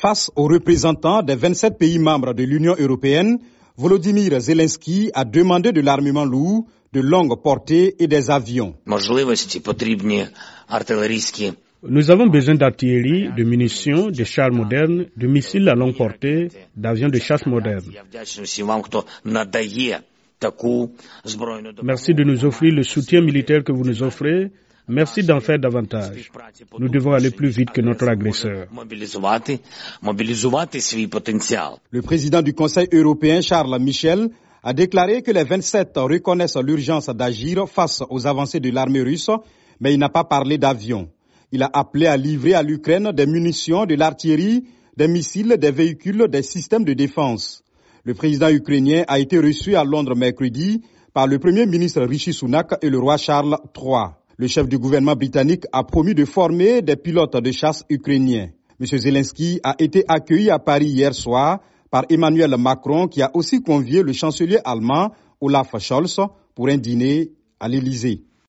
Face aux représentants des 27 pays membres de l'Union européenne, Volodymyr Zelensky a demandé de l'armement lourd, de longue portée et des avions. Nous avons besoin d'artillerie, de munitions, de chars modernes, de missiles à longue portée, d'avions de chasse modernes. Merci de nous offrir le soutien militaire que vous nous offrez. Merci d'en faire davantage. Nous devons aller plus vite que notre agresseur. Le président du Conseil européen, Charles Michel, a déclaré que les 27 reconnaissent l'urgence d'agir face aux avancées de l'armée russe, mais il n'a pas parlé d'avions. Il a appelé à livrer à l'Ukraine des munitions, de l'artillerie, des missiles, des véhicules, des systèmes de défense. Le président ukrainien a été reçu à Londres mercredi par le premier ministre Rishi Sunak et le roi Charles III. Le chef du gouvernement britannique a promis de former des pilotes de chasse ukrainiens. M. Zelensky a été accueilli à Paris hier soir par Emmanuel Macron qui a aussi convié le chancelier allemand Olaf Scholz pour un dîner à l'Élysée.